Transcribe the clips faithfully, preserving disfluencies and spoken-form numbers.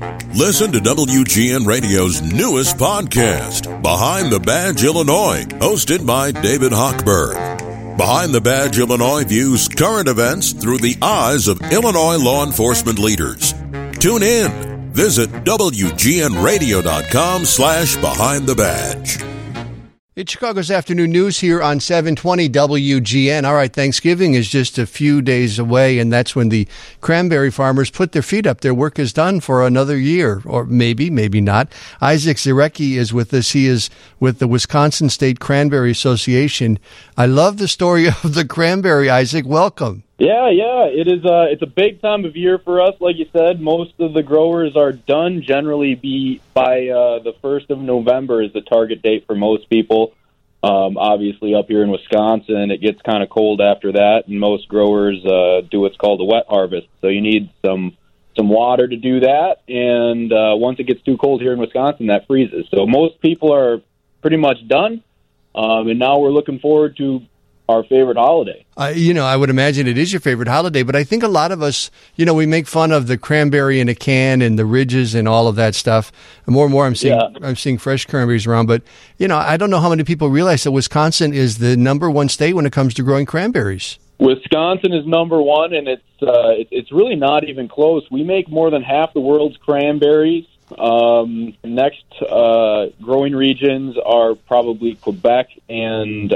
Listen to W G N Radio's newest podcast, Behind the Badge Illinois, hosted by David Hochberg. Behind the Badge Illinois views current events through the eyes of Illinois law enforcement leaders. Tune in. Visit W G N radio dot com slash behind the badge. It's Chicago's Afternoon News here on seven twenty W G N. All right, Thanksgiving is just a few days away, and that's when the cranberry farmers put their feet up. Their work is done for another year, or maybe, maybe not. Isaac Zarecki is with us. He is with the Wisconsin State Cranberry Association. I love the story of the cranberry, Isaac. Welcome. Yeah, yeah, it is. Uh, it's a big time of year for us. Like you said, most of the growers are done. Generally, be by uh, the first of November is the target date for most people. Um, obviously, up here in Wisconsin, it gets kind of cold after that, and most growers uh, do what's called a wet harvest. So you need some some water to do that, and uh, once it gets too cold here in Wisconsin, that freezes. So most people are pretty much done, um, and now we're looking forward to our favorite holiday. Uh, you know, I would imagine it is your favorite holiday, but I think a lot of us, you know, we make fun of the cranberry in a can and the ridges and all of that stuff. And more and more I'm seeing yeah. I'm seeing fresh cranberries around, but, you know, I don't know how many people realize that Wisconsin is the number one state when it comes to growing cranberries. Wisconsin is number one, and it's uh, it, it's really not even close. We make more than half the world's cranberries. Um, next uh, growing regions are probably Quebec and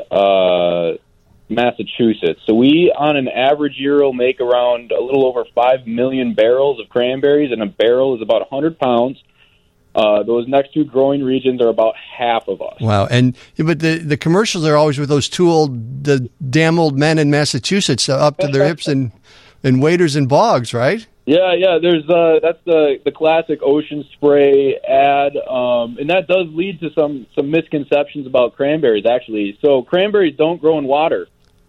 uh Massachusetts. So we, on an average year, will make around a little over five million barrels of cranberries, and a barrel is about one hundred pounds. Uh, those next two growing regions are about half of us. Wow. And but the, the commercials are always with those two old, the damn old men in Massachusetts uh, up to their hips in, in waders and bogs, right? Yeah, yeah. There's uh, that's the the classic Ocean Spray ad, um, and that does lead to some some misconceptions about cranberries. Actually, so cranberries don't grow in water.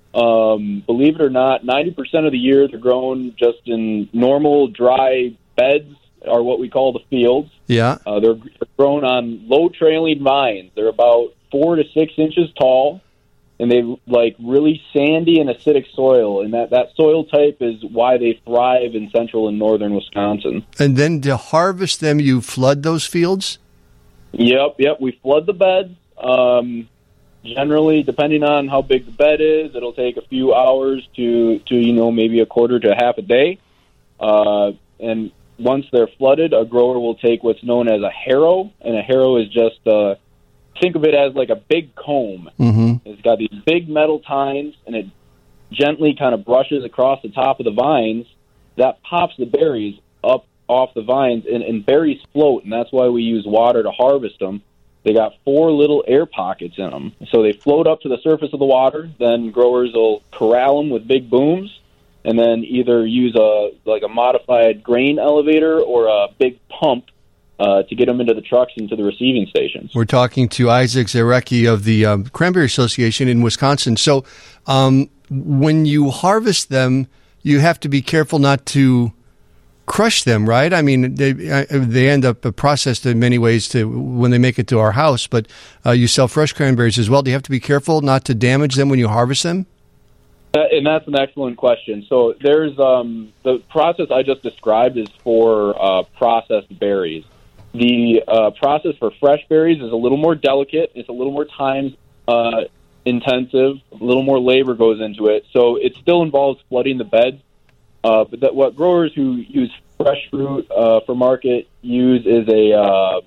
Um, believe it or not, ninety percent of the year they're grown just in normal dry beds, or what we call the fields. Yeah. Uh, they're grown on low trailing vines. They're about four to six inches tall, and they like really sandy and acidic soil. And that, that soil type is why they thrive in central and northern Wisconsin. And then to harvest them, you flood those fields? Yep, yep. We flood the beds. Um, Generally, depending on how big the bed is, it'll take a few hours to, to you know, maybe a quarter to half a day. Uh, and once they're flooded, a grower will take what's known as a harrow, and a harrow is just, uh, think of it as like a big comb. Mm-hmm. It's got these big metal tines, and it gently kind of brushes across the top of the vines. That pops the berries up off the vines, and, and berries float, and that's why we use water to harvest them. They got four little air pockets in them. So they float up to the surface of the water. Then growers will corral them with big booms, and then either use a like a modified grain elevator or a big pump uh, to get them into the trucks and to the receiving stations. We're talking to Isaac Zarecki of the um, Cranberry Association in Wisconsin. So um, when you harvest them, you have to be careful not to crush them, right? I mean, they they end up processed in many ways to when they make it to our house, but uh, you sell fresh cranberries as well. Do you have to be careful not to damage them when you harvest them? Uh, and that's an excellent question. So there's um, the process I just described is for uh, processed berries. The uh, process for fresh berries is a little more delicate. It's a little more time uh, intensive. A little more labor goes into it. So it still involves flooding the beds. Uh, but that, what growers who use fresh fruit uh, for market use is a uh,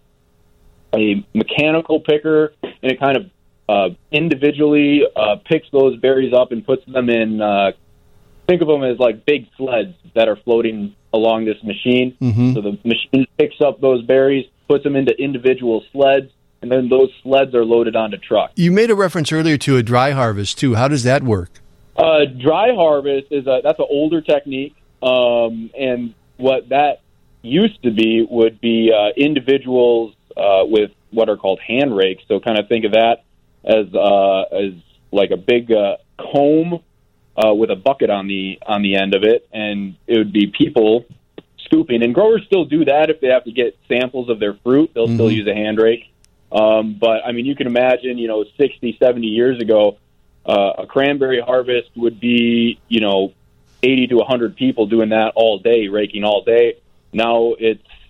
a mechanical picker, and it kind of uh, individually uh, picks those berries up and puts them in. Uh, think of them as like big sleds that are floating along this machine. Mm-hmm. So the machine picks up those berries, puts them into individual sleds, and then those sleds are loaded onto trucks. You made a reference earlier to a dry harvest too. How does that work? Uh, dry harvest is a, that's an older technique, um, and what that used to be would be uh, individuals uh, with what are called hand rakes. So kind of think of that as uh, as like a big uh, comb uh, with a bucket on the on the end of it, and it would be people scooping. And growers still do that if they have to get samples of their fruit. They'll mm-hmm. still use a hand rake. Um, but I mean, you can imagine, you know, sixty, seventy years ago. Uh, a cranberry harvest would be, you know, eighty to one hundred people doing that all day, raking all day. Now it's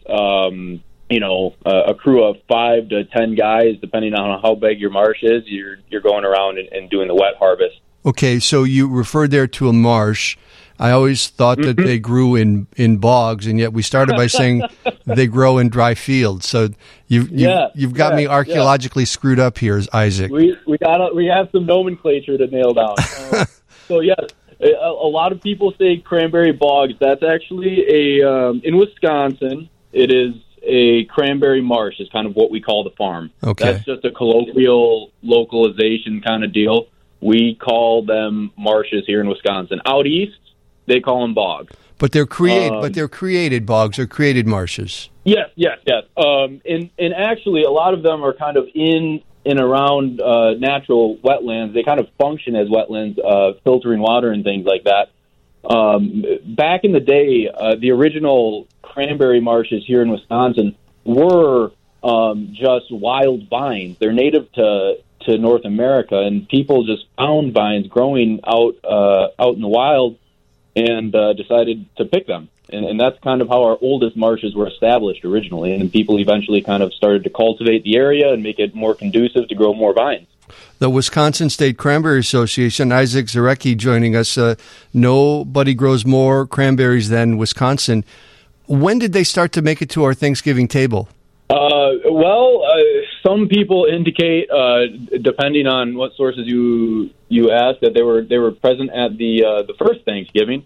um, you know, a, a crew of five to ten guys, depending on how big your marsh is. You're you're going around and, and doing the wet harvest. Okay, so you referred there to a marsh. I always thought that they grew in, in bogs, and yet we started by saying they grow in dry fields. So you've, you've, yeah, you've got yeah, me archaeologically yeah. screwed up here, Isaac. We we got we have some nomenclature to nail down. Um, so yes, a, a lot of people say cranberry bogs. That's actually a um, in Wisconsin. It is a cranberry marsh. Is kind of what we call the farm. Okay, that's just a colloquial localization kind of deal. We call them marshes here in Wisconsin. Out east, they call them bogs. But they're create, um, but they're created bogs or created marshes. Yes, yes, yes. Um, and and actually, a lot of them are kind of in and around uh, natural wetlands. They kind of function as wetlands, uh, filtering water and things like that. Um, back in the day, uh, the original cranberry marshes here in Wisconsin were um, just wild vines. They're native to to North America, and people just found vines growing out uh, out in the wild and uh, decided to pick them. And, and that's kind of how our oldest marshes were established originally. And people eventually kind of started to cultivate the area and make it more conducive to grow more vines. The Wisconsin State Cranberry Association, Isaac Zarecki joining us. Uh, nobody grows more cranberries than Wisconsin. When did they start to make it to our Thanksgiving table? Uh, well, uh, some people indicate, uh, depending on what sources you you ask, that they were they were present at the uh, the first Thanksgiving,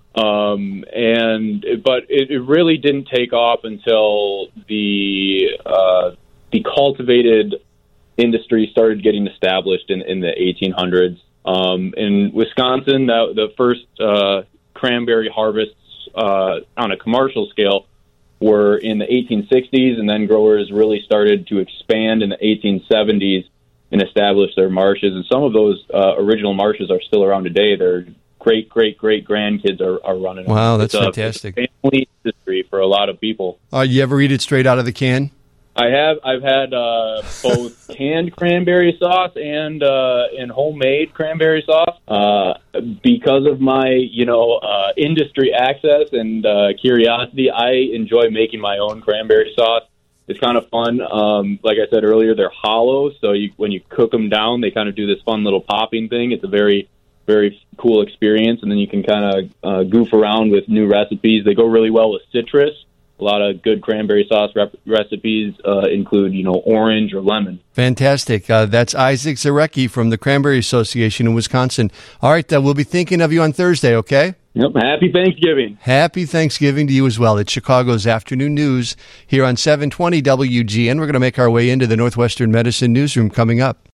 um, and but it, it really didn't take off until the uh, the cultivated industry started getting established in, in the eighteen hundreds. Um, in Wisconsin, the, the first uh, cranberry harvests uh, on a commercial scale were in the eighteen sixties, and then growers really started to expand in the eighteen seventies and establish their marshes. And some of those uh, original marshes are still around today. Their great, great, great grandkids are, are running. Wow, that's it's fantastic. A family industry for a lot of people. Uh, you ever eat it straight out of the can? I have. I've had uh, both canned cranberry sauce and uh, and homemade cranberry sauce. Uh, because of my, you know, uh, industry access and uh, curiosity, I enjoy making my own cranberry sauce. It's kind of fun. Um, like I said earlier, they're hollow, so you, when you cook them down, they kind of do this fun little popping thing. It's a very, very cool experience, and then you can kind of uh, goof around with new recipes. They go really well with citrus. A lot of good cranberry sauce rep- recipes uh, include, you know, orange or lemon. Fantastic. Uh, that's Isaac Zarecki from the Cranberry Association in Wisconsin. All right, uh, we'll be thinking of you on Thursday, okay? Yep. Happy Thanksgiving. Happy Thanksgiving to you as well. It's Chicago's Afternoon News here on seven twenty W G N. We're going to make our way into the Northwestern Medicine Newsroom coming up.